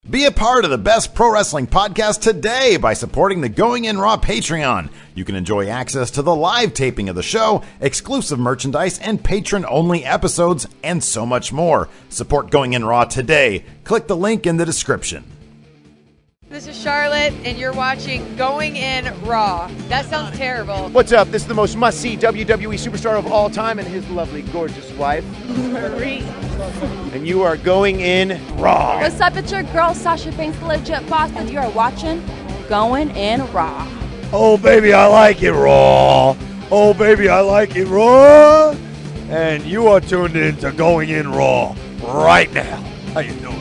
Be a part of the best pro wrestling podcast today by supporting the Going In Raw Patreon. You can enjoy access to the live taping of the show, exclusive merchandise, and patron-only episodes, and so much more. Support Going In Raw today. Click the link in the description. This is Charlotte, and you're watching Going In Raw. That sounds terrible. What's up? This is the most must-see WWE superstar of all time and his lovely, gorgeous wife, Marie. and you are going in Raw. What's up? It's your girl, Sasha Banks, the legit boss, and you are watching Going In Raw. Oh, baby, I like it raw. Oh, baby, I like it raw. And you are tuned in to Going In Raw right now. How you doing?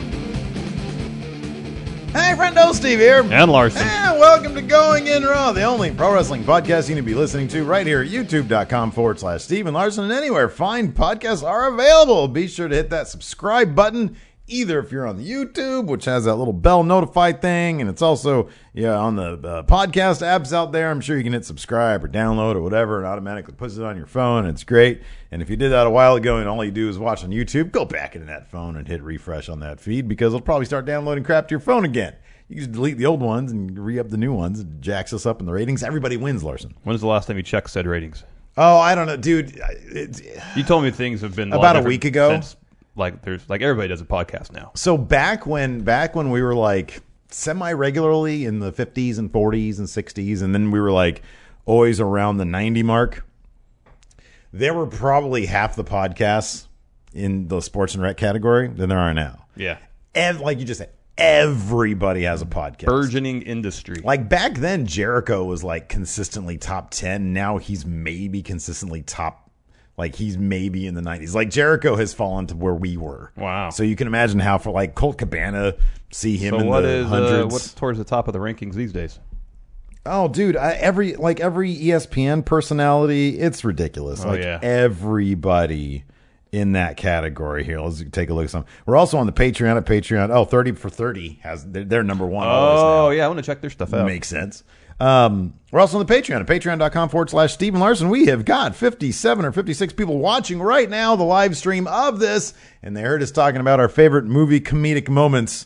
Hey, friendo, Steve here. And Larson. And welcome to Going In Raw, the only pro wrestling podcast you need to be listening to right here at youtube.com/Steven Larson, and anywhere fine podcasts are available. Be sure to hit that subscribe button, either if you're on the YouTube, which has that little bell notify thing, and it's also on the podcast apps out there. I'm sure you can hit subscribe or download or whatever, and automatically puts it on your phone. It's great. And if you did that a while ago and all you do is watch on YouTube, go back into that phone and hit refresh on that feed, because it'll probably start downloading crap to your phone again. You can just delete the old ones and re-up the new ones. It jacks us up in the ratings. Everybody wins, Larson. When's the last time you checked said ratings? Oh, I don't know, dude. You told me things have been about a week ago. Since, there's everybody does a podcast now. So back when we were like semi-regularly in the 50s and 40s and 60s, and then we were like always around the 90 mark, there were probably half the podcasts in the sports and rec category than there are now. Yeah. And like you just said, everybody has a podcast. Burgeoning industry. Like back then, Jericho was like consistently top 10. Now he's maybe consistently top, like he's maybe in the 90s. Like Jericho has fallen to where we were. Wow. So you can imagine how for like Colt Cabana, see him in what the is, hundreds. What's towards the top of the rankings these days? Oh, dude, every ESPN personality, it's ridiculous. Oh, yeah. Everybody in that category here. Let's take a look at some. We're also on the Patreon at Patreon. Oh, 30 for 30 has they're number one. Oh, yeah, I want to check their stuff out. Makes sense. We're also on the Patreon at patreon.com/Steven Larson. We have got 57 or 56 people watching right now the live stream of this, and they heard us talking about our favorite movie comedic moments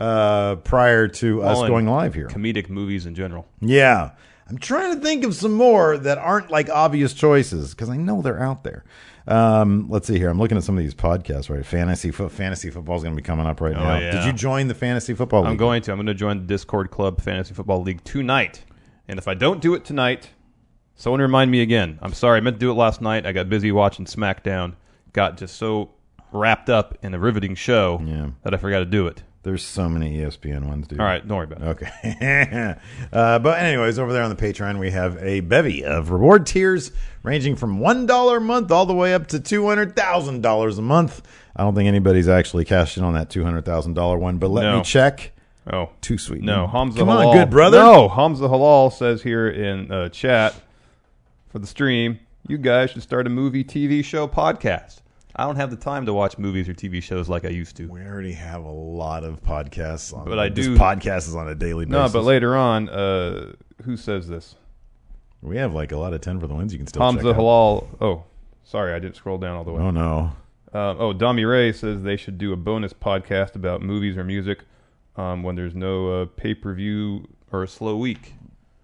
prior to us going live here. Comedic movies in general. Yeah. I'm trying to think of some more that aren't like obvious choices, because I know they're out there. Let's see here. I'm looking at some of these podcasts, right? Fantasy football is going to be coming up right now. Yeah. Did you join the Fantasy Football League? I'm going to join the Discord Club Fantasy Football League tonight. And if I don't do it tonight, someone remind me again. I'm sorry. I meant to do it last night. I got busy watching SmackDown. Got just so wrapped up in a riveting show that I forgot to do it. There's so many ESPN ones, dude. All right, don't worry about it. Okay. But anyways, over there on the Patreon, we have a bevy of reward tiers ranging from $1 a month all the way up to $200,000 a month. I don't think anybody's actually cashed in on that $200,000 one, but let me check. Oh. Too sweet. No, Hamza Come Halal. on, good brother. No, Hamza Halal says here in chat for the stream, you guys should start a movie, TV show, podcast. I don't have the time to watch movies or TV shows like I used to. We already have a lot of podcasts on. But I do. This podcast is on a daily basis. No, but later on, who says this? We have like a lot of 10 for the wins you can still Hamza check out. Halal. Oh, sorry, I didn't scroll down all the way. Oh, no. Dami Ray says they should do a bonus podcast about movies or music when there's no pay-per-view or a slow week.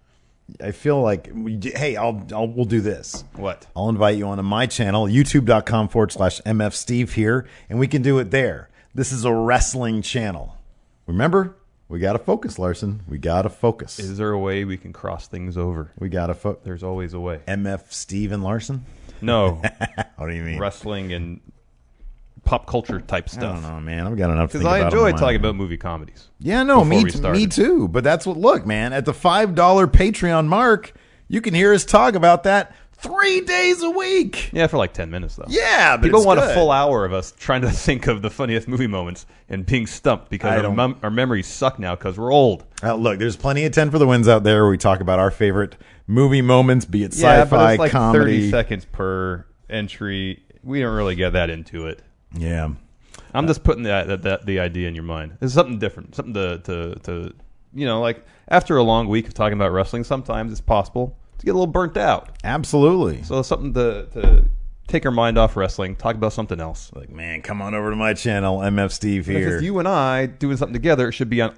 I feel like, we'll do this. What? I'll invite you onto my channel, youtube.com/MFSteve here, and we can do it there. This is a wrestling channel. Remember, we got to focus, Larson. We got to focus. Is there a way we can cross things over? We got to focus. There's always a way. MF Steven Larson? No. What do you mean? Wrestling and pop culture type stuff. I don't know, man. I've got enough to think because I about enjoy on my talking mind. about movie comedies. Yeah, no, me started. too. But that's what, look, man, at the $5 Patreon mark, you can hear us talk about that 3 days a week. Yeah, for like 10 minutes, though. Yeah, but people it's want good. a full hour of us trying to think of the funniest movie moments and being stumped because our memories suck now because we're old. Look, there's plenty of 10 for the wins out there where we talk about our favorite movie moments, be it Yeah, sci-fi, but it's like comedy. 30 seconds per entry. We don't really get that into it. Yeah. I'm just putting the idea in your mind. It's something different, something to like after a long week of talking about wrestling, sometimes it's possible to get a little burnt out. Absolutely. So something to take our mind off wrestling, talk about something else. Like, man, come on over to my channel, MF Steve If here. it's you and I doing something together, it should be on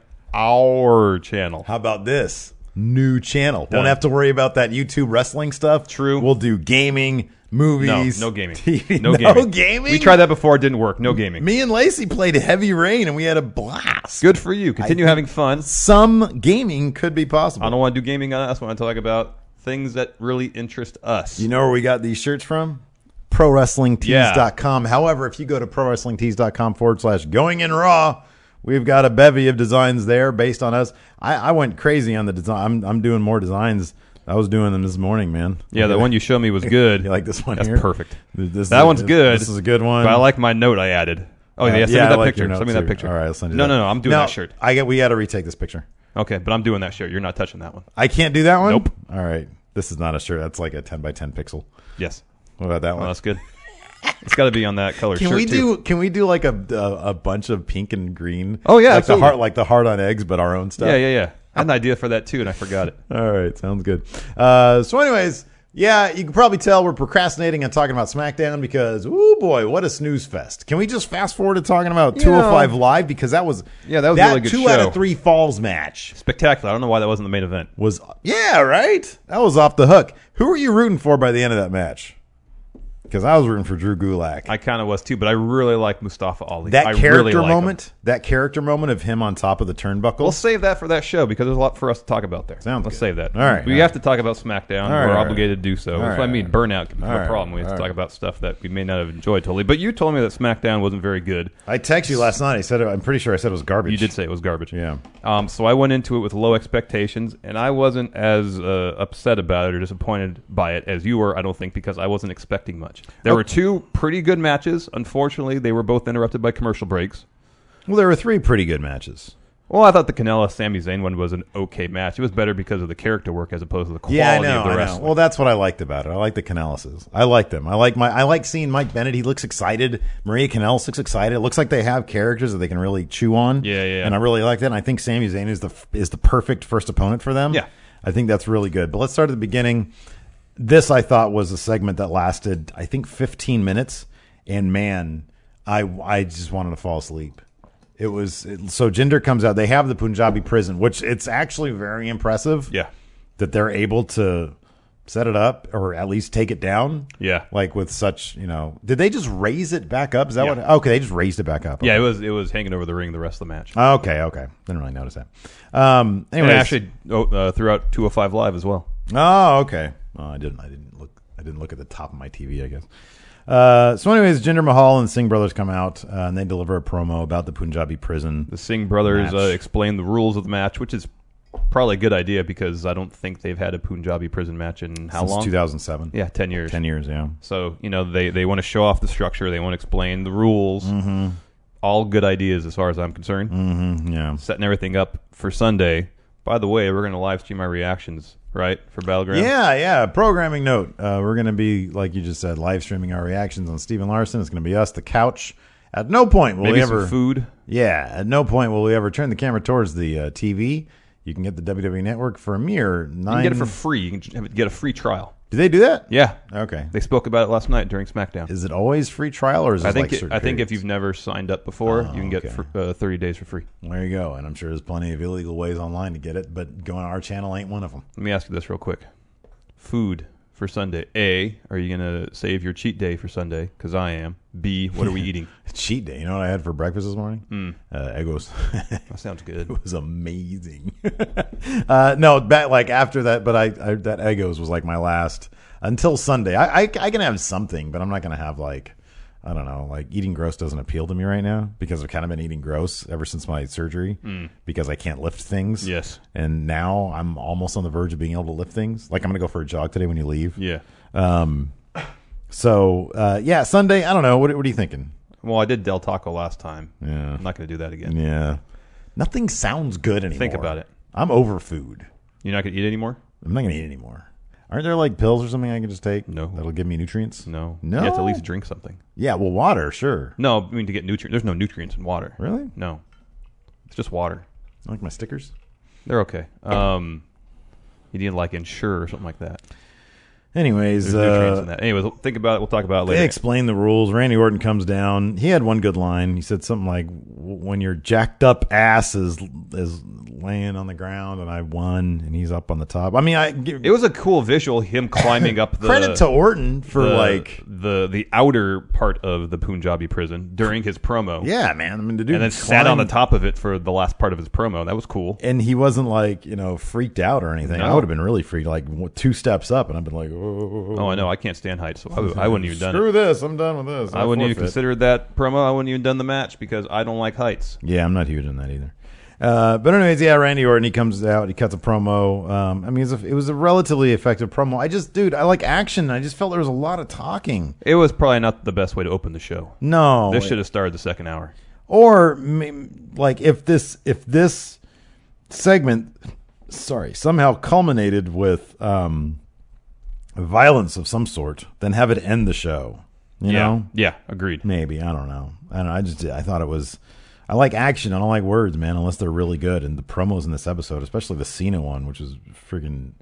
our channel. How about this? New channel. Done. Won't have to worry about that YouTube wrestling stuff. True. We'll do gaming, movies. No gaming. TV. No gaming. We tried that before. It didn't work. No gaming. Me and Lacey played Heavy Rain, and we had a blast. Good for you. Continue having fun. Some gaming could be possible. I don't want to do gaming on us. I want to talk about things that really interest us. You know where we got these shirts from? ProWrestlingTees.com. However, if you go to ProWrestlingTees.com/Going in Raw, we've got a bevy of designs there based on us. I went crazy on the design. I'm doing more designs. I was doing them this morning, man. Yeah, the one you showed me was good. You like this one That's here? perfect. That one's good. This is a good one. But I like my note I added. Oh, yeah, send me I that like picture. your notes Send me that too. picture. All right, I'll send you No, that. no, I'm doing No, that shirt. we got to retake this picture. Okay, but I'm doing that shirt. You're not touching that one. I can't do that one? Nope. All right. This is not a shirt. That's like a 10 by 10 pixel. Yes. What about that Well, one? that's good. It's got to be on that color Can shirt, we too. do like a bunch of pink and green? Oh, yeah, like absolutely. the heart on eggs, but our own stuff. Yeah. I had an idea for that, too, and I forgot it. All right, sounds good. So, anyways, yeah, you can probably tell we're procrastinating on talking about SmackDown because, oh boy, what a snooze fest! Can we just fast forward to talking about 205 Live because that was a really good 2 out show. of 3 falls match Spectacular. I don't know why that wasn't the main event. was right. That was off the hook. Who were you rooting for by the end of that match? Because I was rooting for Drew Gulak. I kind of was, too, but I really like Mustafa Ali. That I character really like moment, him. that character moment of him on top of the turnbuckle. We'll save that for that show because there's a lot for us to talk about there. Sounds Let's good. save that. All right, We all have right. to talk about SmackDown. All right, We're all obligated to do so. All That's what I right, mean. Burnout can become all a problem. We right, have to all talk about stuff that we may not have enjoyed totally. But you told me that SmackDown wasn't very good. I texted you last night. I said I'm pretty sure I said it was garbage. You did say it was garbage. Yeah. So I went into it with low expectations, and I wasn't as upset about it or disappointed by it as you were, I don't think, because I wasn't expecting much. There were 2 pretty good matches. Unfortunately, they were both interrupted by commercial breaks. Well, there were 3 pretty good matches. Well, I thought the Canella-Sami Zayn one was an okay match. It was better because of the character work as opposed to the quality Yeah, I of the know. wrestling. Well, that's what I liked about it. I like the Canellises. I like them. I like seeing Mike Bennett. He looks excited. Maria Kanellis looks excited. It looks like they have characters that they can really chew on. Yeah. And I really like that. And I think Sami Zayn is the perfect first opponent for them. Yeah. I think that's really good. But let's start at the beginning. This I thought was a segment that lasted, I think, 15 minutes. And man, I just wanted to fall asleep. So Jinder comes out. They have the Punjabi prison, which it's actually very impressive. Yeah. That they're able to set it up or at least take it down. Yeah. Like with such, did they just raise it back up? Is that Yeah. what? Okay, they just raised it back up. Yeah, Okay. it was hanging over the ring the rest of the match. Okay. Didn't really notice that. And Anyways. actually throughout 205 Live as well. Oh, okay. Oh, I didn't look at the top of my TV, I guess. So anyways, Jinder Mahal and Singh brothers come out and they deliver a promo about the Punjabi prison. The Singh brothers Match. explain the rules of the match, which is probably a good idea because I don't think they've had a Punjabi prison match in how Since long? 2007. Yeah, 10 years. 10 years, yeah. So, they want to show off the structure. They want to explain the rules. Mm-hmm. All good ideas as far as I'm concerned. Mm-hmm, yeah. Setting everything up for Sunday. By the way, we're going to live stream our reactions, right, for Battleground? Yeah. Programming note. We're going to be, like you just said, live streaming our reactions on Steven Larson. It's going to be us, the couch. At no point will Maybe we ever... some food. Yeah, at no point will we ever turn the camera towards the TV. You can get the WWE Network for a mere $9... You can get it for free. You can get a free trial. Do they do that? Yeah. Okay. They spoke about it last night during SmackDown. Is it always free trial or is it I think like certain I think if periods? you've never signed up before, you can get okay. 30 days for free. There you go. And I'm sure there's plenty of illegal ways online to get it, but going on our channel ain't one of them. Let me ask you this real quick. Food for Sunday. A, are you going to save your cheat day for Sunday? Because I am. B, what are we eating? Cheat day. You know what I had for breakfast this morning? Eggos. That sounds good. It was amazing. No, like after that, but I that Eggos was like my last until Sunday. I can have something, but I'm not going to have like, I don't know, like eating gross doesn't appeal to me right now because I've kind of been eating gross ever since my surgery because I can't lift things. Yes. And now I'm almost on the verge of being able to lift things. Like I'm going to go for a jog today when you leave. Yeah. So Sunday, I don't know. What are you thinking? Well, I did Del Taco last time. Yeah. I'm not going to do that again. Yeah. Nothing sounds good anymore. Think about it. I'm over food. You're not going to eat anymore? I'm not going to eat anymore. Aren't there like pills or something I can just take? No. That'll give me nutrients? No. No? You have to at least drink something. Yeah, well, water, sure. No, I mean to get nutrients. There's no nutrients in water. Really? No. It's just water. I like my stickers? They're okay. You need like Ensure or something like that. Anyways, There's nutrients in that. Anyways, think about it. We'll talk about it they later. explain the rules. Randy Orton comes down. He had one good line. He said something like, "When your jacked up ass is laying on the ground, and I won, and he's up on the top." I mean, It was a cool visual, him climbing up the credit to Orton for the outer part of the Punjabi prison during his promo. yeah, man. I mean, the dude And then sat on the climbed- top of it for the last part of his promo. That was cool. and he wasn't like freaked out or anything. No. I would have been really freaked, like 2 steps up, and I've been like, Oh, I know. I can't stand heights, so I wouldn't even done Screw it. this. I'm done with this. I wouldn't even forfeit. considered that promo. I wouldn't even done the match because I don't like heights. Yeah, I'm not huge on that either. But anyways, yeah, Randy Orton, he comes out, he cuts a promo. I mean, it was a relatively effective promo. I like action. I just felt there was a lot of talking. It was probably not the best way to open the show. No. This should have started the second hour. Or, like, if this segment, somehow culminated with violence of some sort, then have it end the show. You know? Yeah, agreed. Maybe. I don't know. I thought it was... I like action. I don't like words, man, unless they're really good. And the promos in this episode, especially the Cena one, which was freaking...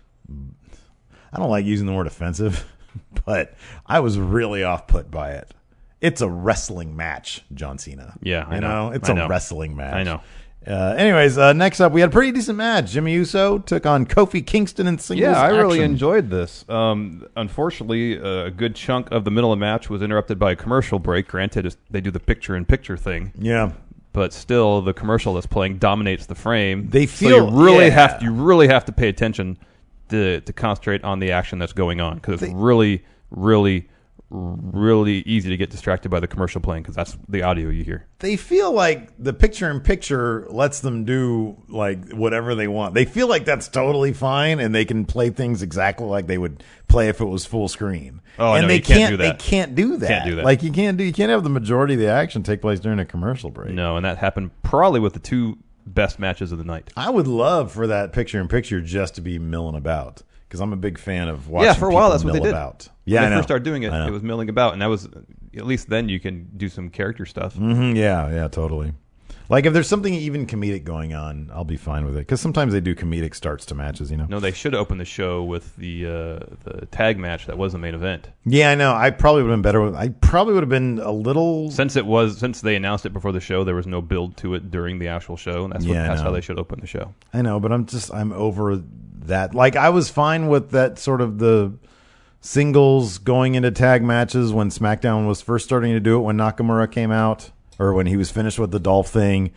I don't like using the word offensive, but I was really off-put by it. It's a wrestling match, John Cena. Yeah, I know. It's I a know. wrestling match. I know. Anyways, next up, we had a pretty decent match. Jimmy Uso took on Kofi Kingston in singles Yeah, I really action. enjoyed this. Unfortunately, a good chunk of the middle of the match was interrupted by a commercial break. Granted, they do the picture-in-picture thing, Yeah. but still, the commercial that's playing dominates the frame. They So feel- you really yeah. have to pay attention to concentrate on the action that's going on because it's really, really, really easy to get distracted by the commercial playing because that's the audio you hear. They feel like the picture-in-picture lets them do like whatever they want. They feel like that's totally fine, and they can play things exactly like they would play if it was full screen. Oh, and no, they you can't do that. They can't do that. Can't do that. Like you can't have the majority of the action take place during a commercial break. No, and that happened probably with the two best matches of the night. I would love for that picture-in-picture just to be milling about because I'm a big fan of watching. Yeah, for a while people that's what they mill did. about. Yeah, when I they know. first started doing it, I know. it was milling about, and that was at least then you can do some character stuff. Yeah, totally. Like if there's something even comedic going on, I'll be fine with it because sometimes they do comedic starts to matches. No, they should open the show with the tag match that was the main event. Yeah, I know. I probably would have been better. I probably would have been a little. Since they announced it before the show, there was no build to it during the actual show, and that's I how know. they should open the show. I know, but I'm over that. Like I was fine with that sort of the singles going into tag matches when SmackDown was first starting to do it when Nakamura came out or when he was finished with the Dolph thing.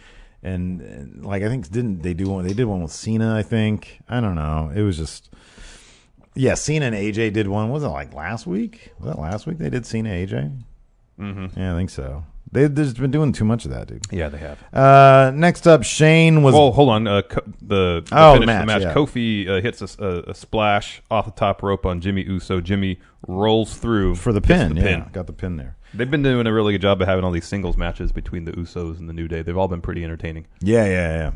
And like I think they did one with Cena, I think. I don't know. It was just Cena and AJ did one. Was it like last week? Was that last week they did Cena AJ? Mm-hmm. Yeah, I think so. They've just been doing too much of that, dude. Yeah, they have. Next up, Shane was. Oh, hold on. The finish of the match. yeah. Kofi hits a splash off the top rope on Jimmy Uso. Jimmy rolls through for the gets pin. Got the pin there. They've been doing a really good job of having all these singles matches between the Usos and the New Day. They've all been pretty entertaining. Yeah.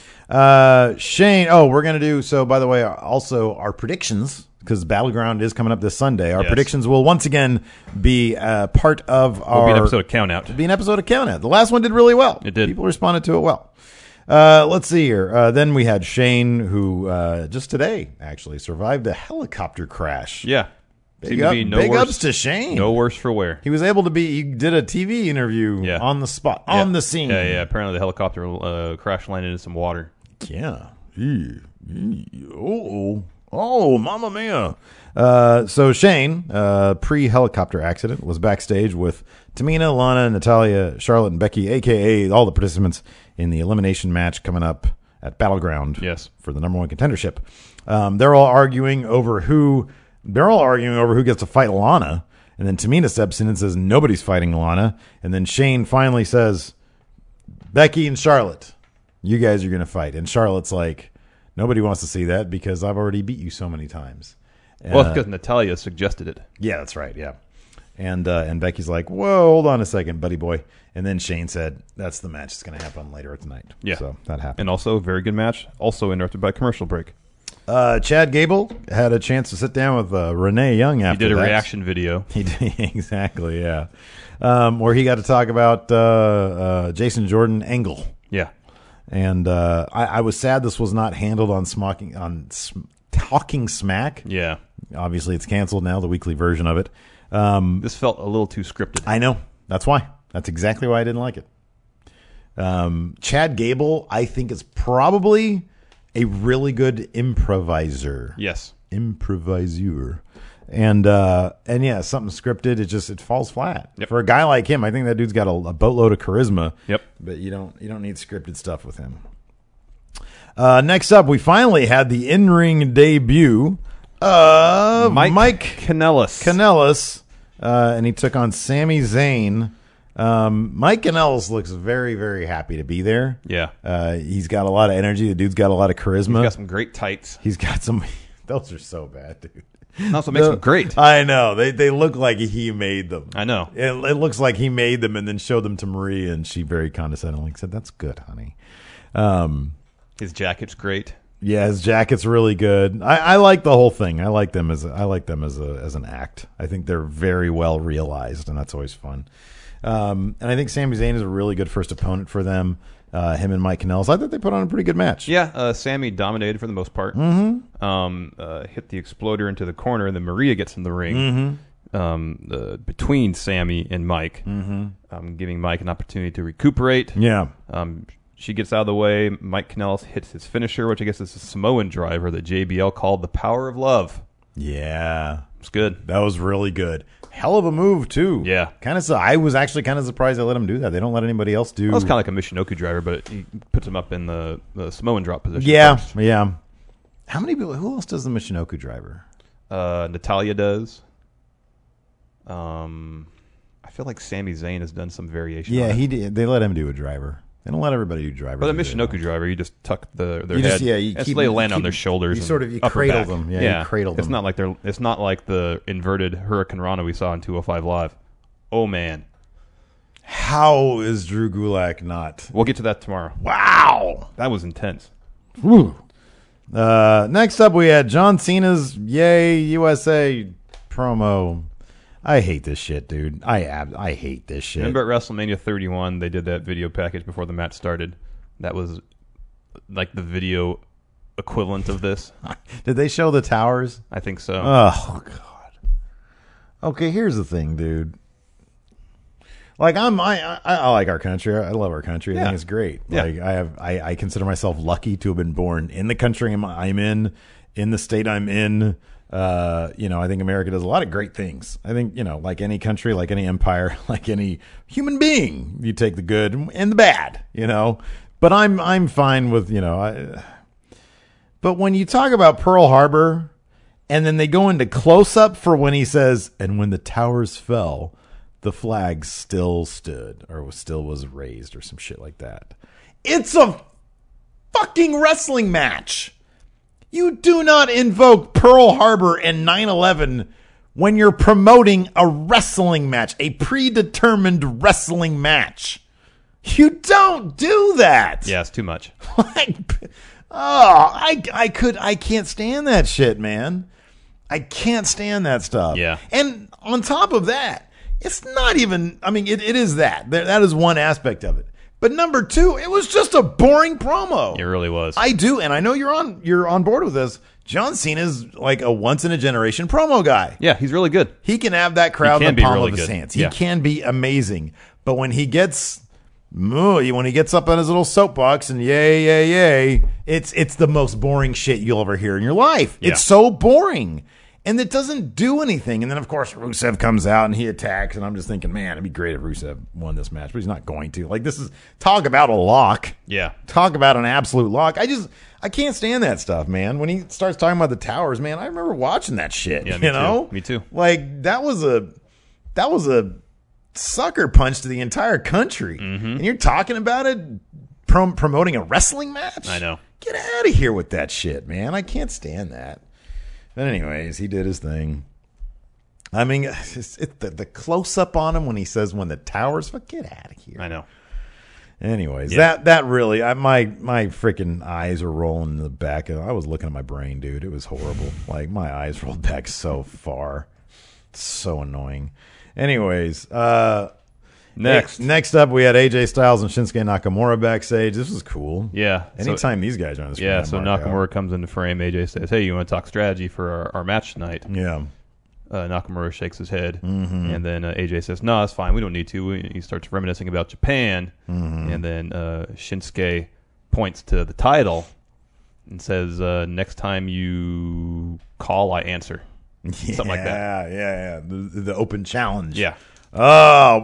Shane. Oh, we're gonna do so. By the way, also our predictions because Battleground is coming up this Sunday. Our predictions will once again be part of our. Will be an episode of Count Out. Be an episode of Count Out. The last one did really well. It did. People responded to it well. Let's see here. Then we had Shane, who just today actually survived a helicopter crash. Yeah. Big ups to Shane. No worse for wear. He was able to he did a TV interview on the spot, on the scene. Yeah. Apparently the helicopter crash landed in some water. Yeah. Oh, mamma mia. So Shane, pre-helicopter accident, was backstage with Tamina, Lana, Natalia, Charlotte, and Becky, a.k.a. all the participants in the elimination match coming up at Battleground for the number one contendership. They're all arguing over who gets to fight Lana. And then Tamina steps in and says, nobody's fighting Lana. And then Shane finally says, Becky and Charlotte, you guys are going to fight. And Charlotte's like, nobody wants to see that because I've already beat you so many times. Well, it's because Natalia suggested it. Yeah, that's right. Yeah. And Becky's like, whoa, hold on a second, buddy boy. And then Shane said, that's the match that's going to happen later tonight. Yeah. So that happened. And also, very good match. Also interrupted by commercial break. Chad Gable had a chance to sit down with Renee Young after He did a that. reaction video. He did, exactly, yeah. Where he got to talk about Jason Jordan Angle. Yeah. And I was sad this was not handled on Talking Smack. Yeah. Obviously, it's canceled now, the weekly version of it. This felt a little too scripted. I know. That's why. That's exactly why I didn't like it. Chad Gable, I think, is probably a really good improviser. Yes. Improviser. And yeah, something scripted, it falls flat. Yep. For a guy like him, I think that dude's got a boatload of charisma. Yep. But you don't need scripted stuff with him. Next up, we finally had the in-ring debut of Mike Kanellis, and he took on Sami Zayn. Mike Kanellis looks very, very happy to be there. Yeah. He's got a lot of energy. The dude's got a lot of charisma. He's got some great tights. He's got some. Those are so bad, dude. That's what makes them great. I know. They look like he made them. I know. It looks like he made them and then showed them to Maria, and she very condescendingly said, "That's good, honey." His jacket's great. Yeah, his jacket's really good. I like the whole thing. I like them as an act. I think they're very well realized, and that's always fun. And I think Sami Zayn is a really good first opponent for them. Him and Mike Kanellis. I thought they put on a pretty good match. Yeah, Sammy dominated for the most part. Mm-hmm. Hit the exploder into the corner, and then Maria gets in the ring between Sammy and Mike, giving Mike an opportunity to recuperate. Yeah. She gets out of the way. Mike Kanellis hits his finisher, which I guess is a Samoan driver that JBL called the Power of Love. Yeah. It's good. That was really good. Hell of a move, too. Yeah. I was actually kind of surprised they let him do that. They don't let anybody else do. That was kind of like a Michinoku driver, but he puts him up in the Samoan drop position. Yeah, first. yeah. How many people? Who else does the Michinoku driver? Natalia does. I feel like Sami Zayn has done some variation. Yeah, on it. he did. They let him do a driver. They don't let everybody do drivers. But the Michinoku driver, you just tuck their You head. just- yeah, you and keep- so they you land on keep- their shoulders. you and sort of- you upper cradle back. them. Yeah, you cradle It's them. not like it's not like the inverted Hurricane Rana we saw in 205 Live. Oh man, How is Drew Gulak not? we'll get to that tomorrow. Wow. That was intense. Whew. Next up, we had John Cena's Yay USA promo. I hate this shit, dude. I hate this shit. Remember at WrestleMania 31, they did that video package before the match started. That was like the video equivalent of this. Did they show the towers? I think so. Oh God. Okay, here's the thing, dude. Like I like our country. I love our country. I think it's great. Yeah. Like I consider myself lucky to have been born in the country I'm in the state I'm in. I think America does a lot of great things. I think, like any country, like any empire, like any human being, you take the good and the bad, But I'm fine with, but when you talk about Pearl Harbor and then they go into close up for when he says, and when the towers fell, the flag still stood or still was raised or some shit like that. It's a fucking wrestling match. You do not invoke Pearl Harbor and 9/11 when you're promoting a wrestling match, a predetermined wrestling match. You don't do that. Yeah, it's too much. I can't stand that shit, man. I can't stand that stuff. Yeah. And on top of that, it's not even, it is that. That is one aspect of it. But number two, it was just a boring promo. It really was. I do, and I know you're on board with this. John Cena's like a once in a generation promo guy. Yeah, he's really good. He can have that crowd in the palm of his hands. He Yeah. can be amazing. But when he gets up on his little soapbox and yay, it's the most boring shit you'll ever hear in your life. Yeah. It's so boring. And it doesn't do anything. And then, of course, Rusev comes out and he attacks. And I'm just thinking, man, it'd be great if Rusev won this match. But he's not going to. Like, this is, talk about a lock. Yeah. Talk about an absolute lock. I can't stand that stuff, man. When he starts talking about the towers, man, I remember watching that shit. Yeah, me too. Me too. Like, that was a sucker punch to the entire country. Mm-hmm. And you're talking about it, promoting a wrestling match? I know. Get out of here with that shit, man. I can't stand that. But anyways, he did his thing. The close-up on him when he says, when the towers, get out of here. I know. Anyways, Yeah. that really, my freaking eyes were rolling in the back. I was looking at my brain, dude. It was horrible. Like, my eyes rolled back so far. So annoying. Anyways, Next up, we had AJ Styles and Shinsuke Nakamura backstage. This was cool. Yeah. Anytime these guys are on the screen. Yeah, so Nakamura comes into frame. AJ says, hey, you want to talk strategy for our match tonight? Yeah. Nakamura shakes his head, and then AJ says, no, it's fine. We don't need to. He starts reminiscing about Japan, and then Shinsuke points to the title and says, next time you call, I answer. Something like that. Yeah. The open challenge. Yeah. Oh,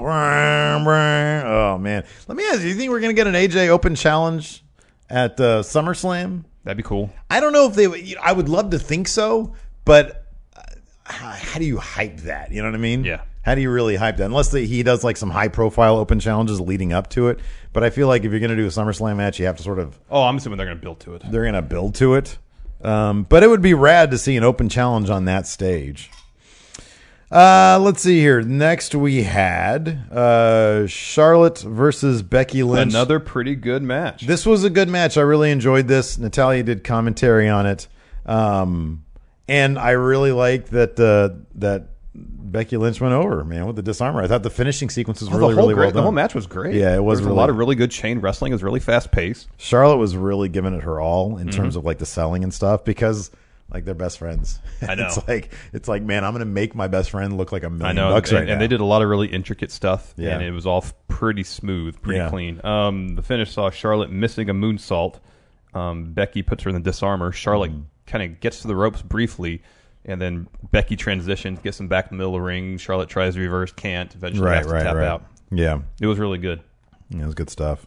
man. Let me ask you, do you think we're going to get an AJ Open Challenge at SummerSlam? That'd be cool. I don't know if they I would love to think so, but how do you hype that? You know what I mean? Yeah. How do you really hype that? Unless he does like some high-profile open challenges leading up to it. But I feel like if you're going to do a SummerSlam match, you have to sort of... Oh, I'm assuming they're going to build to it. They're going to build to it. But it would be rad to see an open challenge on that stage. Let's see here. Next we had Charlotte versus Becky Lynch. Another pretty good match. This was a good match. I really enjoyed this. Natalia did commentary on it. And I really liked that Becky Lynch went over, man, with the disarmer. I thought the finishing sequence was really well done. The whole match was great. Yeah, it was There was a lot of really good chain wrestling. It was really fast paced. Charlotte was really giving it her all in terms of like the selling and stuff because like they're best friends. I know. It's like, man, I'm going to make my best friend look like $1 million I know. right now. And they did a lot of really intricate stuff. Yeah. And it was all pretty smooth, pretty Yeah. clean. The finish saw Charlotte missing a moonsault. Becky puts her in the disarmer. Charlotte kind of gets to the ropes briefly. And then Becky transitions, gets him back in the middle of the ring. Charlotte tries to reverse, can't. Eventually has to tap out. Yeah. It was really good. Yeah, it was good stuff.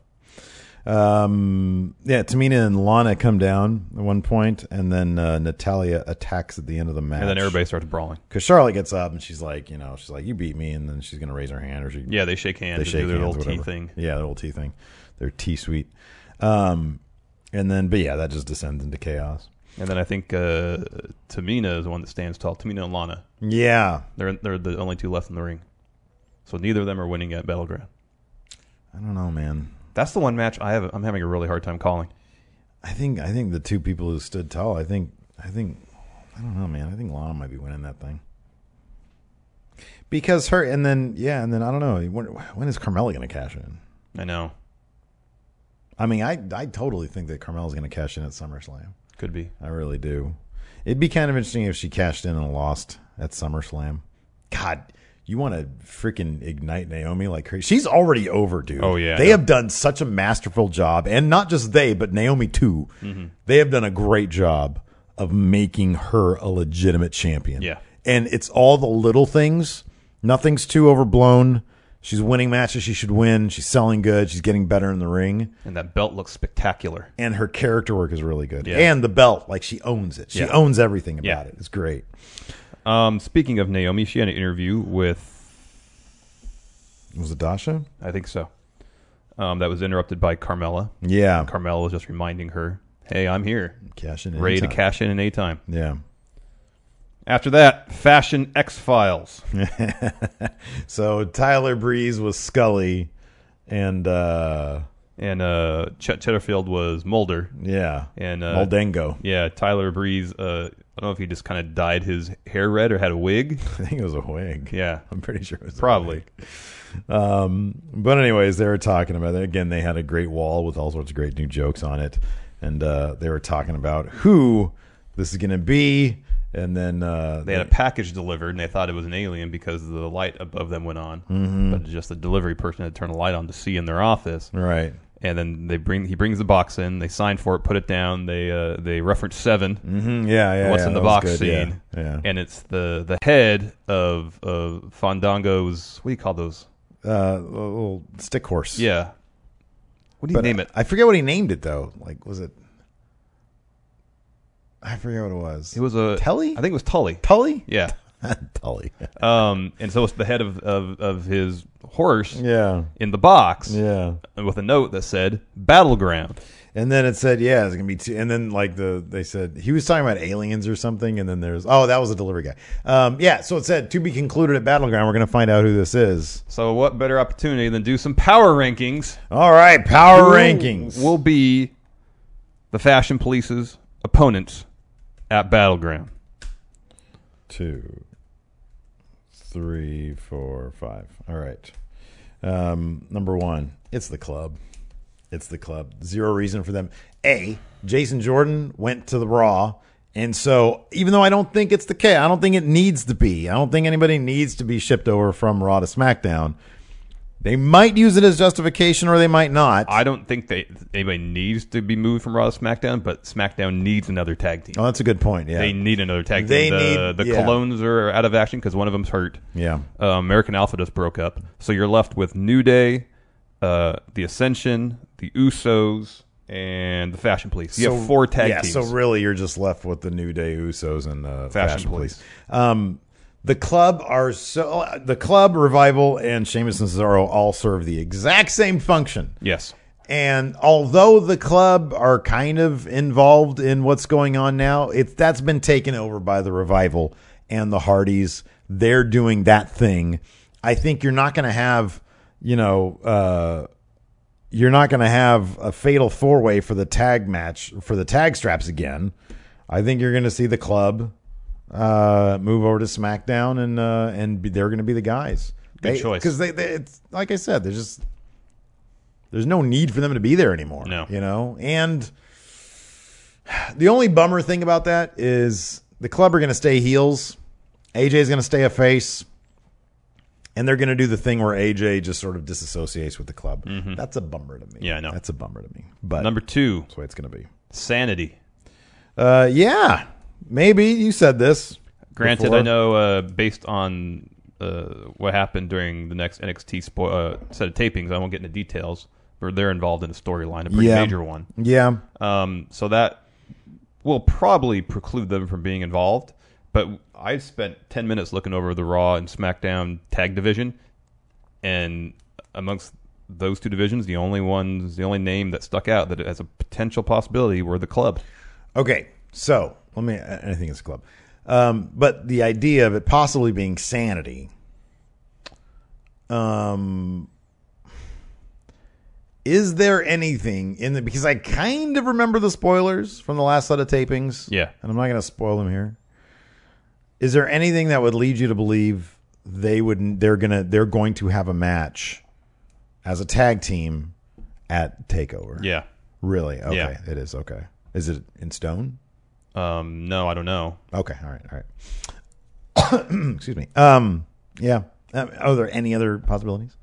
Tamina and Lana come down at one point, and then Natalia attacks at the end of the match. And then everybody starts brawling. Because Charlotte gets up and she's like, you beat me, and then she's going to raise her hand. Or Yeah, they shake hands. They shake do their hands, little tea whatever. thing. Yeah, their little tea thing. Their tea suite. And then, but yeah, that just descends into chaos. And then I think Tamina is the one that stands tall. Tamina and Lana. Yeah. They're the only two left in the ring. So neither of them are winning at Battleground. I don't know, man. That's the one match I'm having a really hard time calling. I think the two people who stood tall, I think I don't know, man. I think Lana might be winning that thing. Because and then I don't know. When is Carmella going to cash in? I know. I mean, I totally think that Carmella's going to cash in at SummerSlam. Could be. I really do. It'd be kind of interesting if she cashed in and lost at SummerSlam. God, you want to freaking ignite Naomi like crazy. She's already over, dude. Oh, yeah. They have done such a masterful job. And not just they, but Naomi too. Mm-hmm. They have done a great job of making her a legitimate champion. Yeah. And it's all the little things. Nothing's too overblown. She's winning matches she should win. She's selling good. She's getting better in the ring. And that belt looks spectacular. And her character work is really good. Yeah. And the belt, like she owns it. She owns everything about Yeah. it. It's great. Speaking of Naomi, she had an interview with... Was it Dasha? I think so. That was interrupted by Carmella. Yeah. Carmella was just reminding her, hey, I'm here. Cash in Ready anytime. to cash in any time. Yeah. After that, Fashion X-Files. So Tyler Breeze was Scully, and Chet Cheddarfield was Mulder. yeah, And Muldango. Yeah, Tyler Breeze, I don't know if he just kind of dyed his hair red or had a wig. I think it was a wig. Yeah. I'm pretty sure it was Probably. A wig. But anyways, they were talking about it. Again, they had a great wall with all sorts of great new jokes on it. And they were talking about who this is going to be. And then They had a package delivered, and they thought it was an alien because the light above them went on. Mm-hmm. But just the delivery person had turned the light on to see in their office. right. And then he brings the box in. They sign for it, put it down. They reference Seven. Mm-hmm. Yeah. What's in the that was box good. scene? Yeah. And it's the head of Fandango's. What do you call those? A little stick horse. Yeah. What do you name it? I forget what he named it though. Like, was it? I forget what it was. It was a Tully. I think it was Tully. Tully. Yeah. Tully. And so it's the head of his horse. Yeah. In the box. Yeah. With a note that said Battleground. And then it said, yeah, it's gonna be two. And then like they said he was talking about aliens or something. And then that was a delivery guy. Yeah. So it said to be concluded at Battleground. We're gonna find out who this is. So what better opportunity than do some power rankings? All right, power Who rankings. will be the Fashion Police's opponents at Battleground. 2, 3, 4, 5. All right. Number one, it's the club. It's the club. Zero reason for them. Jason Jordan went to the Raw. And so, even though I don't think it's the case, I don't think it needs to be. I don't think anybody needs to be shipped over from Raw to SmackDown. They might use it as justification or they might not. I don't think anybody needs to be moved from Raw to SmackDown, but SmackDown needs another tag team. Oh, that's a good point, yeah. They need another tag team. The Colognes are out of action because one of them's hurt. Yeah. American Alpha just broke up. So you're left with New Day, the Ascension, the Usos, and the Fashion Police. You have 4 tag teams. So really you're just left with the New Day, Usos, and Fashion Police. The club, Revival, and Sheamus and Cesaro all serve the exact same function. Yes. And although the club are kind of involved in what's going on now, that's been taken over by the Revival and the Hardys. They're doing that thing. I think you're not going to have, you're not going to have a fatal 4-way for the tag match, for the tag straps again. I think you're going to see the club move over to SmackDown, and they're going to be the guys. Good choice. Because it's like I said, there's no need for them to be there anymore. No. And the only bummer thing about that is the club are going to stay heels. AJ's going to stay a face. And they're going to do the thing where AJ just sort of disassociates with the club. Mm-hmm. That's a bummer to me. Yeah, I know. That's a bummer to me. But number 2. That's the way it's going to be. Sanity. Yeah. Maybe. You said this. Granted, before. I know based on what happened during the next NXT set of tapings, I won't get into details, but they're involved in a storyline, a pretty major one. Yeah. So that will probably preclude them from being involved. But I spent 10 minutes looking over the Raw and SmackDown tag division, and amongst those 2 divisions, the only name that stuck out that it has a potential possibility were the club. Okay, so I think it's a club. But the idea of it possibly being Sanity, is there anything in because I kind of remember the spoilers from the last set of tapings. Yeah. And I'm not going to spoil them here. Is there anything that would lead you to believe they're going to have a match as a tag team at TakeOver? Yeah. Really? Okay. Yeah. It is. Okay. Is it in stone? No, I don't know. Okay. All right. Excuse me. Yeah. Are there any other possibilities?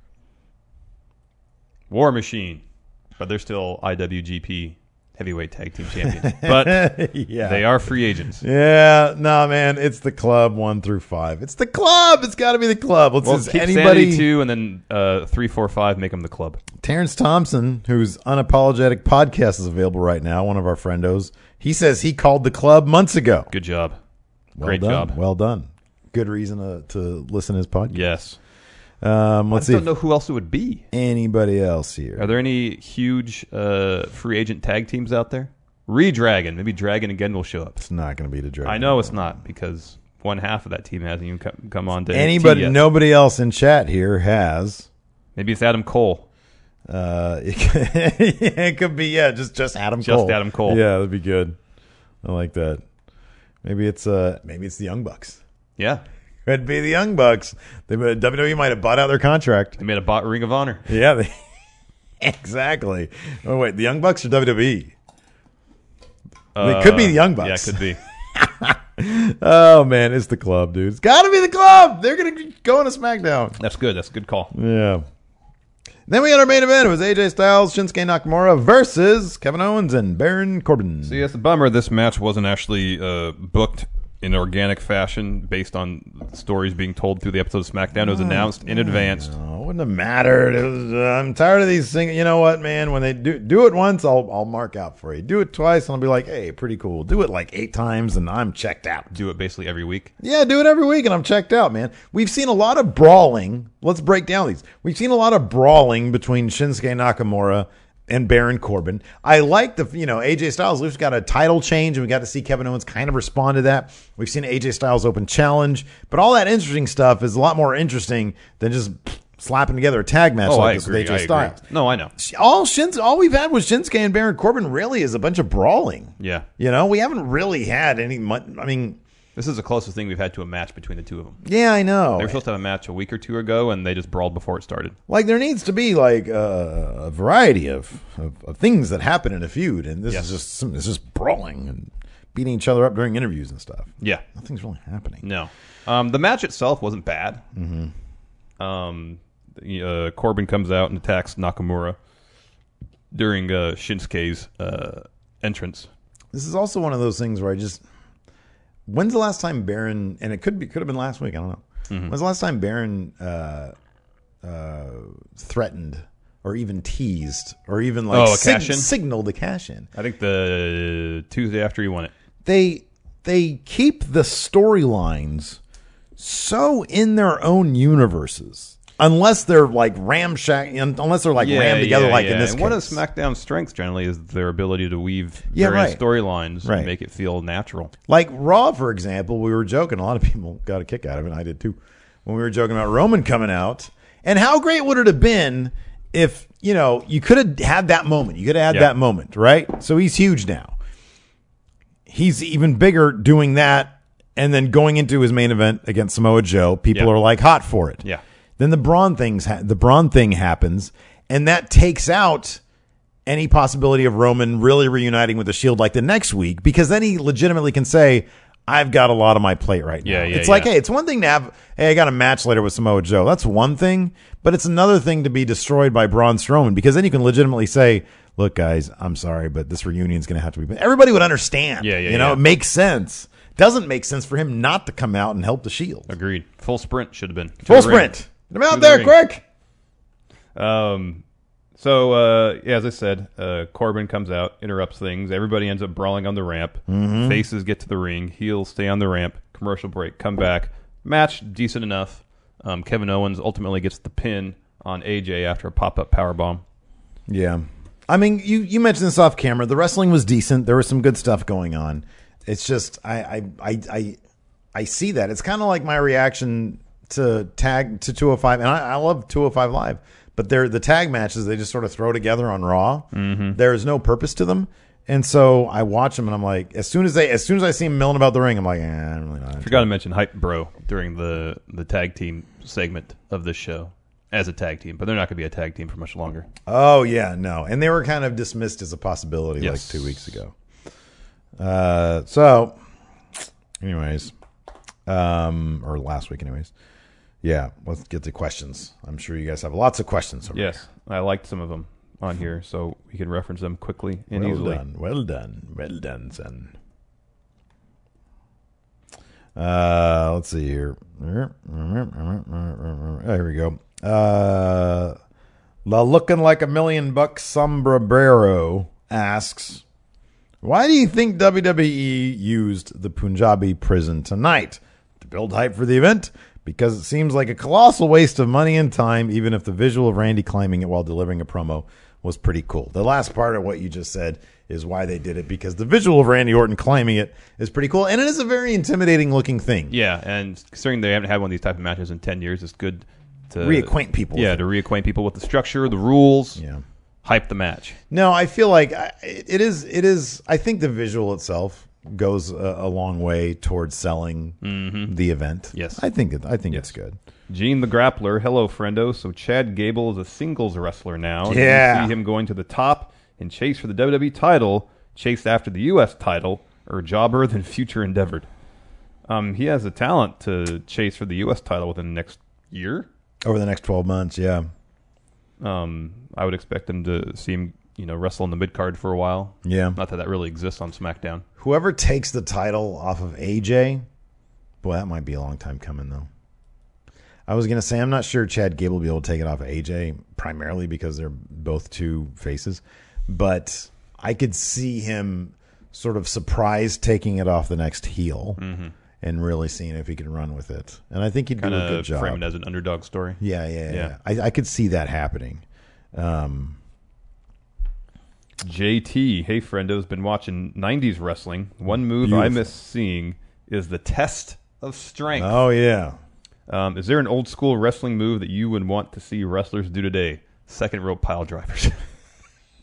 War Machine, but they're still IWGP Heavyweight Tag Team Champions. But yeah. They are free agents. Yeah. No, man. It's the club 1 through 5. It's the club. It's got to be the club. Keep Sanity 2 and then 3, 4, 5 make them the club. Terrence Thompson, whose Unapologetic podcast is available right now, one of our friendos, he says he called the club months ago. Good job. Great job. Well done. Good reason to listen to his podcast. Yes. Let's see. I don't know who else it would be. Anybody else here? Are there any huge free agent tag teams out there? Redragon. Maybe Dragon again will show up. It's not going to be the Dragon. I know it's not because one half of that team hasn't even come on to anybody. NXT yet. Nobody else in chat here has. Maybe it's Adam Cole. It could be just Adam Cole. Just Adam Cole. Yeah, that'd be good. I like that. Maybe it's the Young Bucks. Yeah. Could be the Young Bucks. WWE might have bought out their contract. They made a bot Ring of Honor. Yeah, exactly. Oh wait, the Young Bucks or WWE? It could be the Young Bucks. Yeah, it could be. Oh man, it's the club, dude. It's got to be the club. They're gonna go on a SmackDown. That's good. That's a good call. Yeah. Then we had our main event. It was AJ Styles, Shinsuke Nakamura versus Kevin Owens and Baron Corbin. See, it's a bummer this match wasn't actually booked in organic fashion based on stories being told through the episode of SmackDown. It was announced in advance. No, it wouldn't have mattered. I'm tired of these things. You know what, man? When they do it once, I'll mark out for you. Do it twice, and I'll be like, hey, pretty cool. Do it like 8 times, and I'm checked out. Do it basically every week. Yeah, do it every week, and I'm checked out, man. We've seen a lot of brawling. Let's break down these. We've seen a lot of brawling between Shinsuke Nakamura and Baron Corbin. I like AJ Styles. We've got a title change, and we got to see Kevin Owens kind of respond to that. We've seen AJ Styles Open Challenge, but all that interesting stuff is a lot more interesting than just slapping together a tag match like this with AJ Styles. No, I know. All we've had with Shinsuke and Baron Corbin really is a bunch of brawling. Yeah. We haven't really had any. I mean, This is the closest thing we've had to a match between the two of them. Yeah, I know. They were supposed to have a match a week or two ago, and they just brawled before it started. Like, there needs to be like a variety of things that happen in a feud, and this is just brawling and beating each other up during interviews and stuff. Yeah, nothing's really happening. No, the match itself wasn't bad. Corbin comes out and attacks Nakamura during Shinsuke's entrance. This is also one of those things where when's the last time Baron, and it could have been last week, I don't know. When's the last time Baron threatened or even teased or even like signaled a cash in? I think the Tuesday after he won it. They keep the storylines so in their own universes. Unless they're like rammed together, like in this case. And one of SmackDown's strengths generally is their ability to weave various storylines and make it feel natural. Like Raw, for example, we were joking. A lot of people got a kick out of it, and I did too, when we were joking about Roman coming out. And how great would it have been if, you could have had that moment. You could have had that moment, right? So he's huge now. He's even bigger doing that, and then going into his main event against Samoa Joe. People are like hot for it. Yeah. Then the Braun thing happens, and that takes out any possibility of Roman really reuniting with the Shield like the next week, because then he legitimately can say, I've got a lot on my plate right now. It's like, hey, it's one thing to have, hey, I got a match later with Samoa Joe. That's one thing, but it's another thing to be destroyed by Braun Strowman, because then you can legitimately say, look, guys, I'm sorry, but this reunion is going to have to be. Everybody would understand. It makes sense. Doesn't make sense for him not to come out and help the Shield. Agreed. Full sprint should have been. Full sprint. Get him out there, quick. As I said, Corbin comes out, interrupts things. Everybody ends up brawling on the ramp. Faces get to the ring. Heels stay on the ramp. Commercial break. Come back. Match decent enough. Kevin Owens ultimately gets the pin on AJ after a pop-up powerbomb. Yeah. I mean, you mentioned this off camera. The wrestling was decent. There was some good stuff going on. It's just I see that. It's kind of like my reaction to 205, and I love 205 Live, but the tag matches they just sort of throw together on Raw. There's no purpose to them, and so I watch them and I'm like, as soon as I see him milling about the ring, I'm like, I'm really not. I forgot to mention Hype Bro during the tag team segment of this show as a tag team, but they're not going to be a tag team for much longer. Oh yeah, no, and they were kind of dismissed as a possibility like 2 weeks ago. So, anyways, or last week, anyways. Yeah, let's get to questions. I'm sure you guys have lots of questions. Yes, I liked some of them on here, so we can reference them quickly and easily. Well done, son. Let's see here. There we go. La looking like $1 million sombrero asks, why do you think WWE used the Punjabi prison tonight? To build hype for the event? Because it seems like a colossal waste of money and time, even if the visual of Randy climbing it while delivering a promo was pretty cool. The last part of what you just said is why they did it, because the visual of Randy Orton climbing it is pretty cool, and it is a very intimidating looking thing. Yeah, and considering they haven't had one of these type of matches in 10 years, it's good to reacquaint people. Yeah, to reacquaint people with the structure, the rules. Yeah. Hype the match. No, I feel like it is. I think the visual itself goes a long way towards selling the event. Yes, I think it's good. Gene the Grappler, hello friendo. So Chad Gable is a singles wrestler now. Yeah, do you see him going to the top and chase for the WWE title, chase after the U.S. title, or jobber than future endeavored. He has the talent to chase for the U.S. title within the next year, over the next 12 months. Yeah. I would expect them to see him, wrestle in the mid card for a while. Yeah. Not that really exists on SmackDown. Whoever takes the title off of AJ, boy, that might be a long time coming, though. I was going to say, I'm not sure Chad Gable will be able to take it off of AJ, primarily because they're both two faces. But I could see him sort of surprised taking it off the next heel and really seeing if he can run with it. And I think he'd do a good job. Frame it as an underdog story. Yeah. I could see that happening. JT, hey friendo's been watching 90s wrestling. One move I miss seeing is the test of strength. Oh, yeah. Is there an old school wrestling move that you would want to see wrestlers do today? Second rope pile drivers.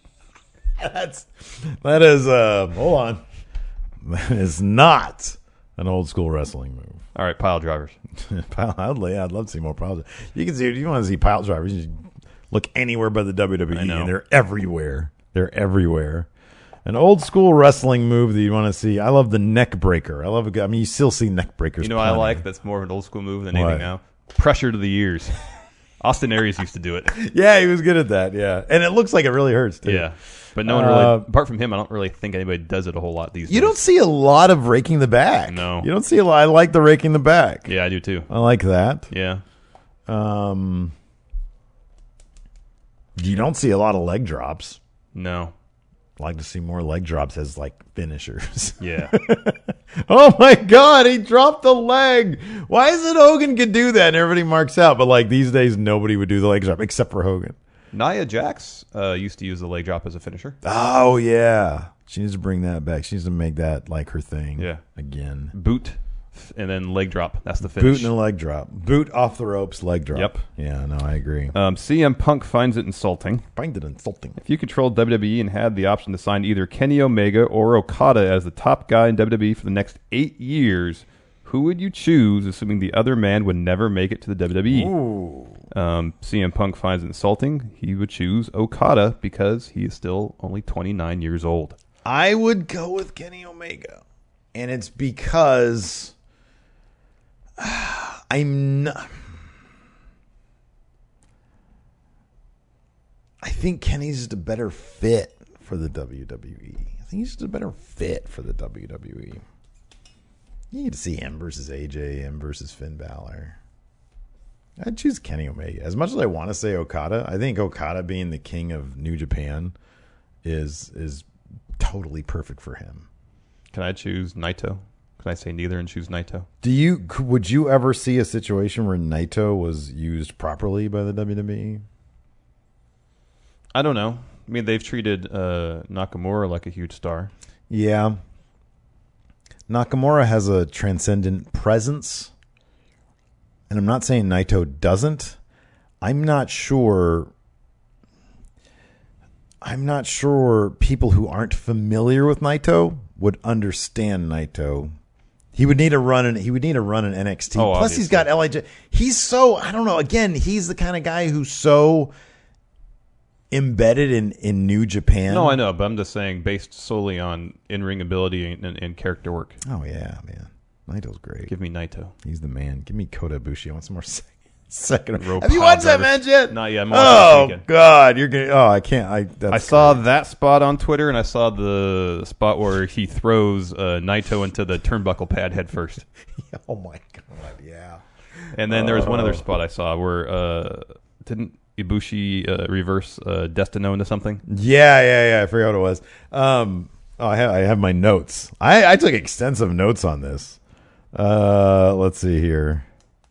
That is hold on. That is not An old school wrestling move. All right, pile drivers. I'd love to see more pile drivers. You can see if you want to see pile drivers, you look anywhere but the WWE, I know. and they're everywhere. They're everywhere. An old school wrestling move that you want to see. I love the neck breaker. I mean, you still see neck breakers. You know what I plenty. like that's more of an old school move than What? anything now? Pressure to the ears. Austin Aries used to do it. Yeah, he was good at that. Yeah, and it looks like it really hurts too. Yeah. But no one really, apart from him, I don't really think anybody does it a whole lot these days. You don't see a lot of raking the back. No. You don't see a lot. I like the raking the back. Yeah, I do too. I like that. Yeah. You don't see a lot of leg drops. No. I like to see more leg drops as like finishers. Yeah. Oh my God, he dropped the leg. Why is it Hogan could do that and everybody marks out? But like these days, nobody would do the leg drop except for Hogan. Nia Jax used to use the leg drop as a finisher. Oh yeah, she needs to bring that back. She needs to make that like her thing. Yeah. Again. Boot and then leg drop. That's the finish. Boot and a leg drop. Boot off the ropes, leg drop. Yep. Yeah, no, I agree. CM Punk finds it insulting. Find it insulting. If you controlled WWE and had the option to sign either Kenny Omega or Okada as the top guy in WWE for the next 8 years, who would you choose, assuming the other man would never make it to the WWE? Ooh. CM Punk finds it insulting. He would choose Okada because he is still only 29 years old. I would go with Kenny Omega. And it's because I'm not. I think Kenny's just a better fit for the WWE. I think he's just a better fit for the WWE. You need to see him versus AJ, him versus Finn Balor. I'd choose Kenny Omega. As much as I want to say Okada, I think Okada being the king of New Japan is totally perfect for him. Can I choose Naito? Can I say neither and choose Naito? Would you ever see a situation where Naito was used properly by the WWE? I don't know. I mean, they've treated Nakamura like a huge star. Yeah. Nakamura has a transcendent presence. And I'm not saying Naito doesn't. I'm not sure people who aren't familiar with Naito would understand Naito. He would need a run in NXT. Oh, Plus he's got LIJ. He's so, I don't know, again, he's the kind of guy who's so embedded in New Japan. No, I know, but I'm just saying based solely on in-ring ability and character work. Oh yeah, man. Naito's great. Give me Naito. He's the man. Give me Kota Ibushi. I want some more second. Rope Have you pile watched that drivers. match yet? Not yet. I'm watching this Oh weekend. God, you're gonna. Oh, I can't. I saw that spot on Twitter, and I saw the spot where he throws Naito into the turnbuckle pad head first. Oh my God, yeah. And then there was one other spot I saw where didn't Ibushi reverse Destino into something? Yeah. I forgot what it was. I have my notes. I took extensive notes on this. Let's see here.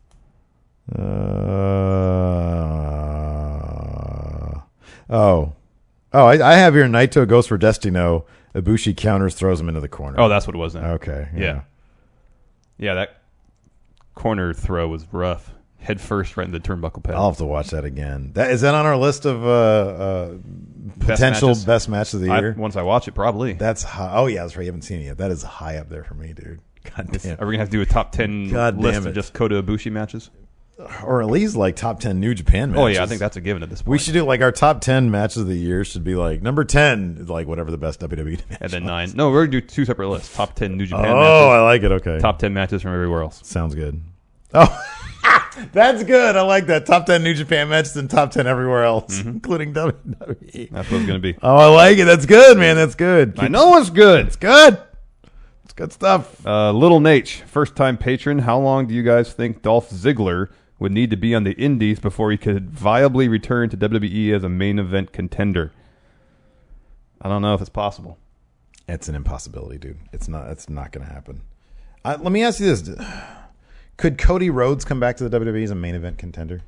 I have here Naito goes for Destino. Ibushi counters, throws him into the corner. Oh, that's what it was then. Okay. Yeah, that corner throw was rough. Head first right in the turnbuckle pad. I'll have to watch that again. Is that on our list of potential best matches of the year? Once I watch it, probably. That's high. Oh yeah, that's right. You haven't seen it yet. That is high up there for me, dude. God damn. Are we gonna have to do a top 10 God list damn it. of just Kota Ibushi matches? Or at least like top 10 New Japan matches. Oh yeah, I think that's a given at this point. We should do like our top 10 matches of the year should be like number 10, like whatever the best WWE match. And then 9. No, we're gonna do 2 separate lists. Top 10 New Japan Oh, matches. I like it. Okay. Top 10 matches from everywhere else. Sounds good. Oh, that's good. I like that. Top 10 New Japan matches and top 10 everywhere else, including WWE. That's what it's gonna be. Oh, I like it. That's good, man. That's good. I know it's good. It's good. It's good stuff. Little Nate, first time patron. How long do you guys think Dolph Ziggler would need to be on the Indies before he could viably return to WWE as a main event contender? I don't know if it's possible. It's an impossibility, dude. It's not going to happen. Let me ask you this. Could Cody Rhodes come back to the WWE as a main event contender?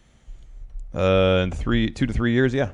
In 2 to 3 years, yeah.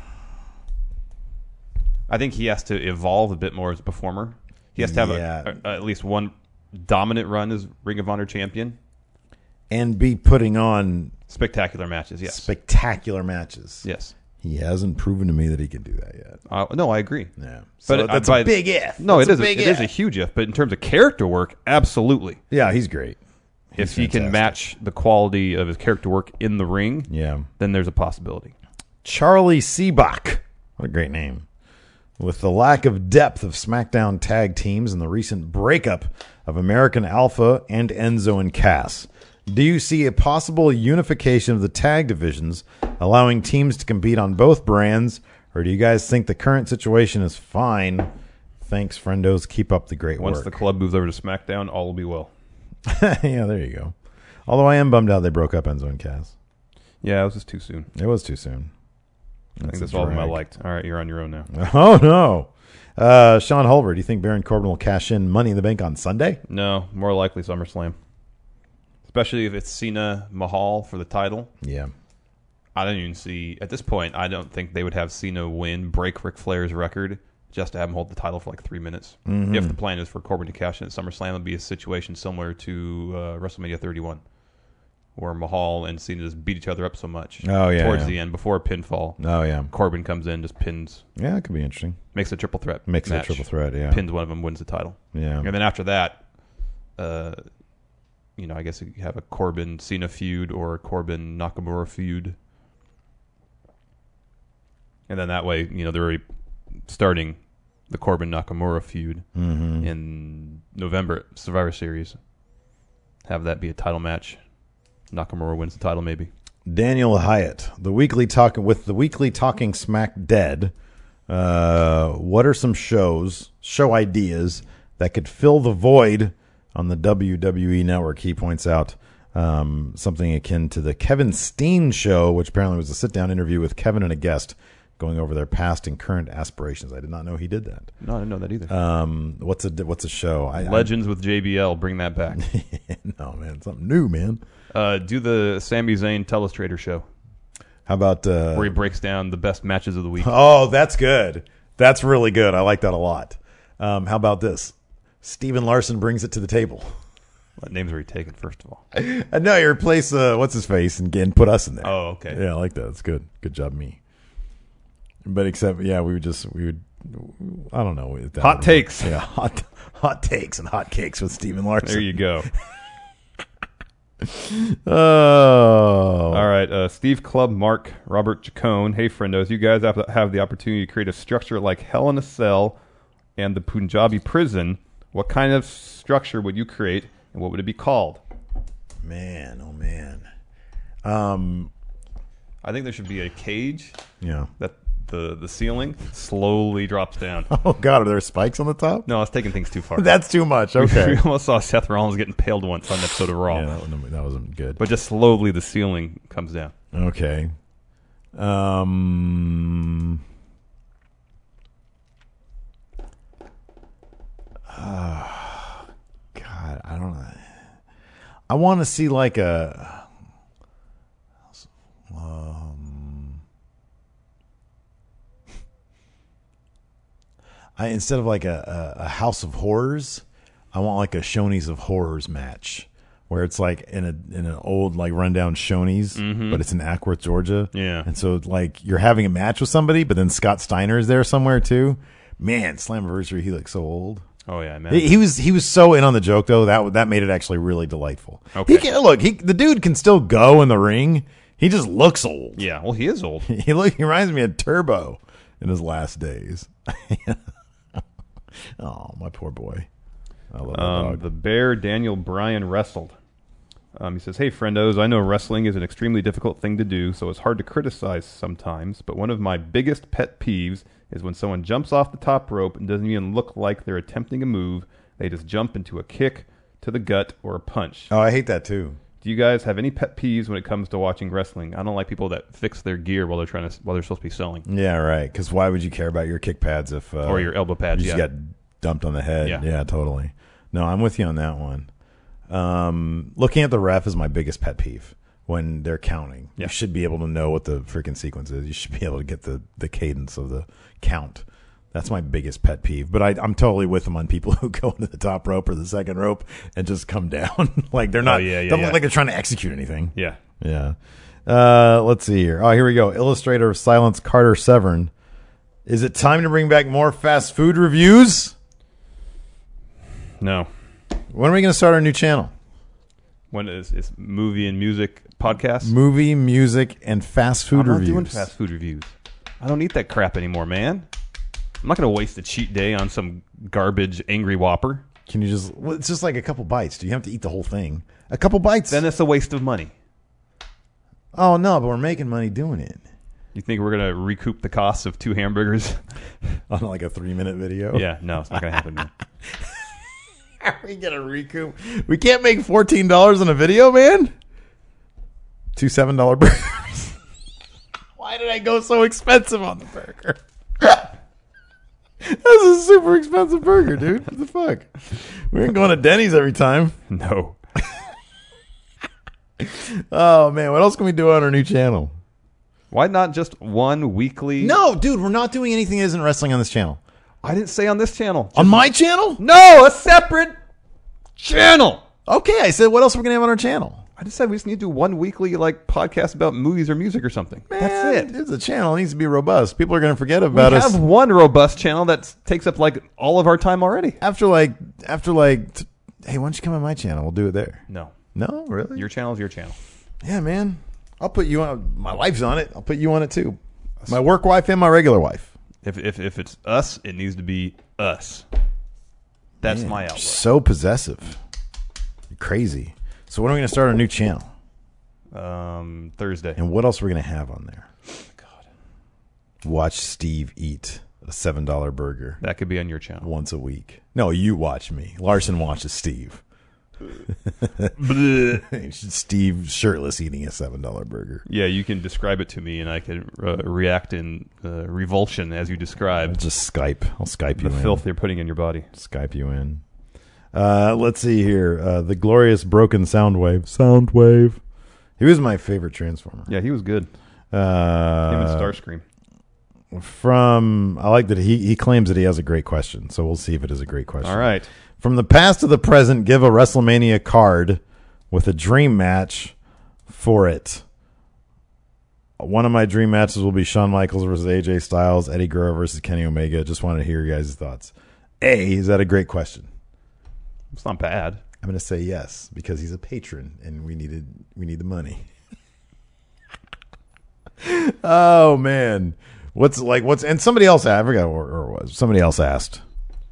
I think he has to evolve a bit more as a performer. He has to have at least one dominant run as Ring of Honor champion. And be putting on Spectacular matches, yes. spectacular matches. Yes. He hasn't proven to me that he can do that yet. No, I agree. Yeah. So But that's a big if. No, That's it is. a big It is if. a huge if. But in terms of character work, absolutely. Yeah, he's great. If he can match the quality of his character work in the ring, then there's a possibility. Charlie Seabach. What a great name. With the lack of depth of SmackDown tag teams and the recent breakup of American Alpha and Enzo and Cass, do you see a possible unification of the tag divisions, allowing teams to compete on both brands, or do you guys think the current situation is fine? Thanks, friendos. Keep up the great work. Once the club moves over to SmackDown, all will be well. Yeah, there you go. Although I am bummed out they broke up Enzo and Cass. Yeah, it was just too soon. It was too soon. I think that's all of them I liked. All right, you're on your own now. Oh, no. Sean Hulver, do you think Baron Corbin will cash in Money in the Bank on Sunday? No, more likely SummerSlam. Especially if it's Cena Mahal for the title. Yeah. I don't even see, at this point, I don't think they would have Cena break Ric Flair's record just to have him hold the title for like 3 minutes. Mm-hmm. If the plan is for Corbin to cash in at SummerSlam, it would be a situation similar to WrestleMania 31, where Mahal and Cena just beat each other up so much towards the end, before a pinfall. Oh, yeah. Corbin comes in, just pins. Yeah, it could be interesting. Makes a triple threat Makes match. it a triple threat, yeah. Pins one of them, wins the title. Yeah. And then after that, I guess you have a Corbin-Cena feud or a Corbin-Nakamura feud. And then that way, they're already starting the Corbin-Nakamura feud in November at Survivor Series. Have that be a title match. Nakamura wins the title, maybe. Daniel Hyatt, the weekly Talking Smack dead. What are some show ideas that could fill the void on the WWE network? He points out something akin to the Kevin Steen show, which apparently was a sit-down interview with Kevin and a guest going over their past and current aspirations. I did not know he did that. No, I didn't know that either. What's a show? Legends with JBL, bring that back. No, man, something new, man. Do the Sami Zayn Telestrator show. How about where he breaks down the best matches of the week? Oh, that's good. That's really good. I like that a lot. How about this? Steven Larson brings it to the table. What name's already taken, first of all? No, you replace what's his face and put us in there. Oh, okay. Yeah, I like that. That's good. Good job, me. But except, yeah, we would. I don't know. Hot takes. Yeah, hot takes and hot cakes with Steven Larson. There you go. Oh. All right. Steve Club, Mark, Robert Chacon. Hey, friendos. You guys have the opportunity to create a structure like Hell in a Cell and the Punjabi prison. What kind of structure would you create, and what would it be called? Man, oh, man. I think there should be a cage. Yeah. That the ceiling slowly drops down. Oh, God. Are there spikes on the top? No, I was taking things too far. That's too much. Okay. We almost saw Seth Rollins get impaled once on an episode of Raw. Yeah, that wasn't good. But just slowly the ceiling comes down. Okay. God, I don't know. I want to see like instead of like a House of Horrors, I want like a Shoney's of Horrors match where it's like in an old like rundown Shoney's, but it's in Ackworth, Georgia. Yeah. And so like you're having a match with somebody, but then Scott Steiner is there somewhere too. Man, Slammiversary, he looks so old. Oh yeah, man. He was so in on the joke though that made it actually really delightful. Okay. The dude can still go in the ring. He just looks old. Yeah, well, he is old. He reminds me of Turbo in his last days. Oh, my poor boy. I love that dog. The Bear Daniel Bryan wrestled. He says, hey, friendos, I know wrestling is an extremely difficult thing to do, so it's hard to criticize sometimes, but one of my biggest pet peeves is when someone jumps off the top rope and doesn't even look like they're attempting a move. They just jump into a kick to the gut or a punch. Oh, I hate that too. Do you guys have any pet peeves when it comes to watching wrestling? I don't like people that fix their gear while they're supposed to be selling. Yeah, right. Because why would you care about your kick pads if or your elbow pads? You just got dumped on the head. Yeah, totally. No, I'm with you on that one. Looking at the ref is my biggest pet peeve when they're counting. Yeah. You should be able to know what the freaking sequence is. You should be able to get the cadence of the count. That's my biggest pet peeve. But I'm totally with them on people who go into the top rope or the second rope and just come down. Like they're not. Don't look like they're trying to execute anything. Yeah. Yeah. Let's see here. Oh, here we go. Illustrator of Silence, Carter Severn. Is it time to bring back more fast food reviews? No. When are we going to start our new channel? When is movie and music podcast? Movie, music, and fast food I'm reviews. not doing fast food reviews. I don't eat that crap anymore, man. I'm not going to waste a cheat day on some garbage Angry Whopper. Can you just... Well, it's just like a couple bites. Do you have to eat the whole thing? A couple bites. Then it's a waste of money. Oh, no, but we're making money doing it. You think we're going to recoup the costs of 2 hamburgers? On like a 3-minute video? Yeah, no, it's not going to happen. Man. Are we going to recoup? We can't make $14 on a video, man? 2 $7 burgers. Why did I go so expensive on the burger? That's a super expensive burger, dude. What the fuck? We ain't going to Denny's every time. No. Oh, man. What else can we do on our new channel? Why not just one weekly? No, dude. We're not doing anything that isn't wrestling on this channel. I didn't say on this channel. On my channel? No, a separate channel. Okay, I said what else we're going to have on our channel? I just said we just need to do one weekly podcast about movies or music or something. Man, that's it. It's a channel. It needs to be robust. People are going to forget about us. We have one robust channel that takes up like all of our time already. After hey, why don't you come on my channel? We'll do it there. No. No, really? Your channel is your channel. Yeah, man. I'll put you on. My wife's on it. I'll put you on it too. My work wife and my regular wife. If it's us, it needs to be us. That's Man, my you're outlook. so possessive. You're crazy. So when are we going to start our new channel? Thursday. And what else are we going to have on there? God. Watch Steve eat a $7 burger That could be on your channel. once a week. No, you watch me. Larson watches Steve. Steve shirtless eating a $7 burger. Yeah, you can describe it to me, and I can react in revulsion as you I'll describe just Skype. I'll Skype you the in. filth you're putting in your body. Skype you in. Let's see here. The glorious broken Soundwave. Soundwave. He was my favorite Transformer. Yeah, he was good. Him and Starscream. I like that he claims that he has a great question, so we'll see if it is a great question. All right. From the past to the present, give a WrestleMania card with a dream match for it. One of my dream matches will be Shawn Michaels versus AJ Styles, Eddie Guerrero versus Kenny Omega. Just wanted to hear your guys' thoughts. Is that a great question? It's not bad. I'm going to say yes because he's a patron and we need the money. Oh man, what's and somebody else I forgot where it was. Somebody else asked.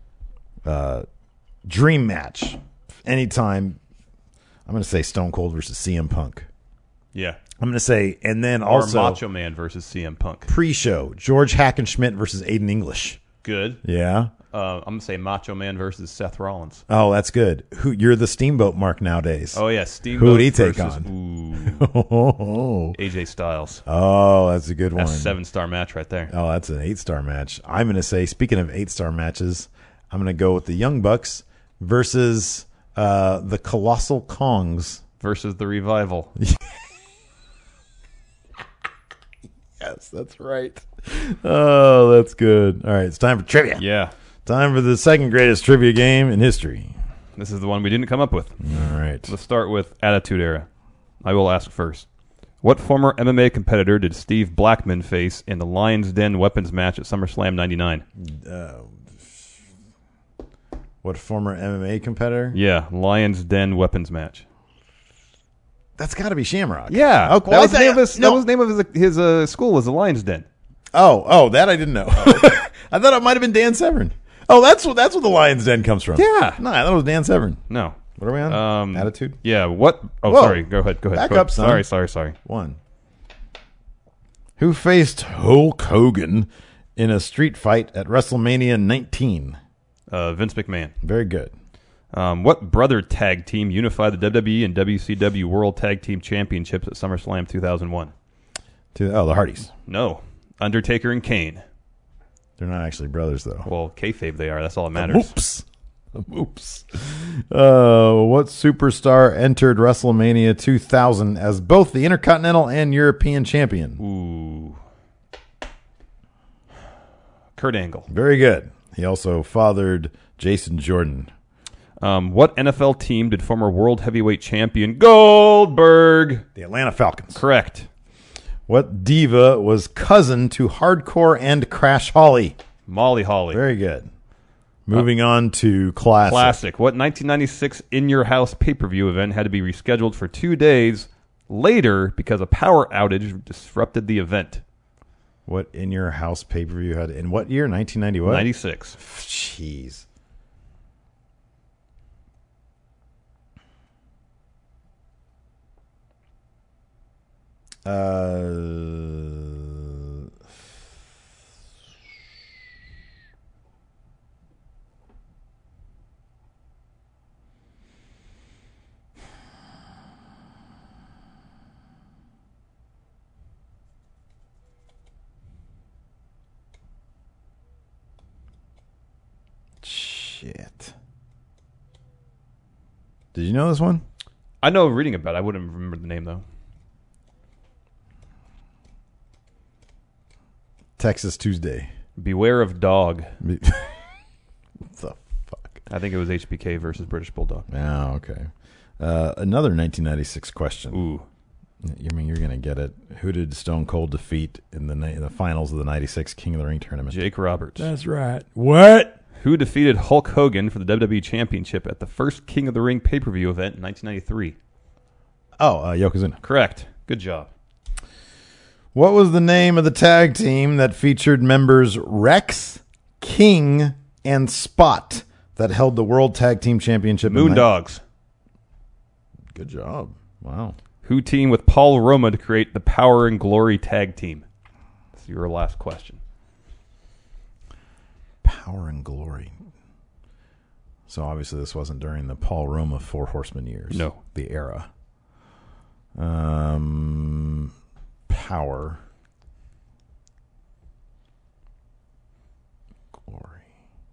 Dream match anytime. I'm going to say Stone Cold versus CM Punk. Yeah. I'm going to say, and then Or also Macho Man versus CM Punk. pre-show George Hackenschmidt versus Aiden English. Good. Yeah. I'm going to say Macho Man versus Seth Rollins. Oh, that's good. You're the Steamboat Mark nowadays. Oh, yeah. Steamboat Who would he take versus, on? Ooh, AJ Styles. Oh, that's a good one. That's a 7-star match right there. Oh, that's an 8-star match. I'm going to say, speaking of 8-star matches, I'm going to go with the Young Bucks versus the Colossal Kongs. Versus the Revival. Yes, that's right. Oh, that's good. All right, it's time for trivia. Yeah. Time for the second greatest trivia game in history. This is the one we didn't come up with. All right. Let's start with Attitude Era. I will ask first. What former MMA competitor did Steve Blackman face in the Lion's Den weapons match at SummerSlam 99? What former MMA competitor? Yeah, Lion's Den weapons match. That's got to be Shamrock. Yeah. Okay. That was the name of his school was the Lion's Den. Oh, that I didn't know. I thought it might have been Dan Severn. Oh, that's what the Lion's Den comes from. Yeah. No, I thought it was Dan Severn. No. What are we on? Attitude? Yeah, what? Oh, Whoa. sorry. Go ahead. Back Go up, ahead. son. Sorry. 1. Who faced Hulk Hogan in a street fight at WrestleMania 19? Vince McMahon. Very good. What brother tag team unified the WWE and WCW World Tag Team Championships at SummerSlam 2001? The Hardys. No. Undertaker and Kane. They're not actually brothers, though. Well, kayfabe they are. That's all that matters. Oops. What superstar entered WrestleMania 2000 as both the Intercontinental and European champion? Ooh. Kurt Angle. Very good. He also fathered Jason Jordan. What NFL team did former World Heavyweight Champion Goldberg? The Atlanta Falcons. Correct. What diva was cousin to Hardcore and Crash Holly? Molly Holly. Very good. Moving on to classic. Classic. What 1996 In Your House pay-per-view event had to be rescheduled for 2 days later because a power outage disrupted the event? What In Your House pay-per-view had in what year? 1990 what? 96. Jeez. Shit. Did you know this one? I know reading about it. I wouldn't remember the name, though. Texas Tuesday. Beware of Dog. What the fuck? I think it was HBK versus British Bulldog. Oh, okay. Another 1996 question. Ooh. You mean you're going to get it? Who did Stone Cold defeat in the finals of the 96 King of the Ring tournament? Jake Roberts. That's right. What? Who defeated Hulk Hogan for the WWE Championship at the first King of the Ring pay-per-view event in 1993? Oh, Yokozuna. Correct. Good job. What was the name of the tag team that featured members Rex, King, and Spot that held the World Tag Team Championship? Moondogs. Good job. Wow. Who teamed with Paul Roma to create the Power and Glory tag team? That's your last question. Power and Glory. So obviously this wasn't during the Paul Roma Four Horsemen years. No. The era. Power. Glory.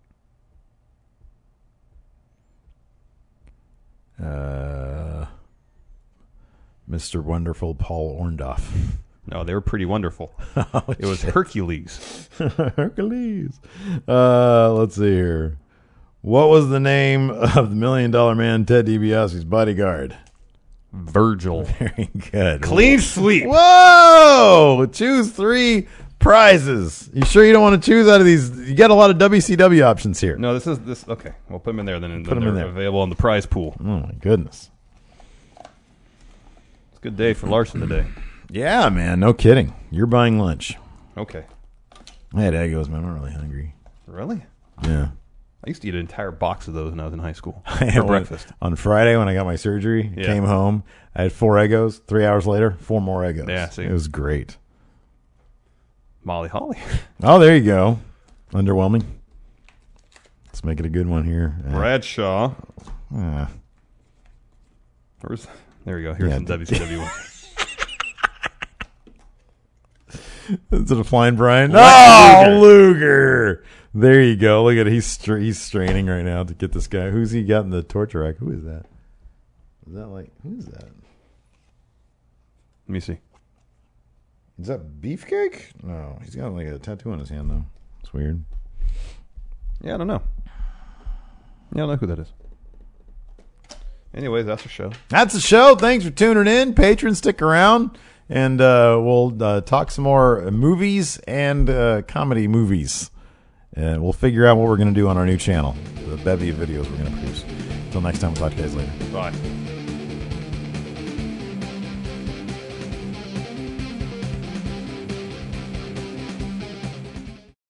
Mr. Wonderful Paul Orndorff. No, they were pretty wonderful. It was Hercules. Hercules. Let's see here. What was the name of the $1 Million Man Ted DiBiase's bodyguard? Virgil. Very good. Clean sweep. Whoa! Choose 3 prizes. You sure you don't want to choose out of these? You get a lot of WCW options here. No, this is. Okay, we'll put them in there then. Put them in there. Available in the prize pool. Oh my goodness. It's a good day for Larson today. Yeah, man. No kidding. You're buying lunch. Okay. I had Eggos, man. I'm not really hungry. Really? Yeah. I used to eat an entire box of those when I was in high school I had for one breakfast. on Friday when I got my surgery. Yeah. Came home. I had 4 Eggos. 3 hours later, 4 more Eggos. Yeah, see. It was great. Molly Holly. Oh, there you go. Underwhelming. Let's make it a good one here. Bradshaw. Ah. There we go. Here's Yeah. some WCW one. Is it a flying Brian? Lex Oh, Luger. There you go. Look at it. He's straining right now to get this guy. Who's he got in the torture rack? Who is that? Is that like, who is that? Let me see. Is that Beefcake? No, he's got like a tattoo on his hand though. It's weird. Yeah, I don't know. Yeah, I don't know who that is. Anyways, that's the show. That's the show. Thanks for tuning in. Patrons, stick around. And we'll talk some more movies and comedy movies. And we'll figure out what we're going to do on our new channel. The bevy of videos we're going to produce. Until next time, we'll talk to you guys later. Bye.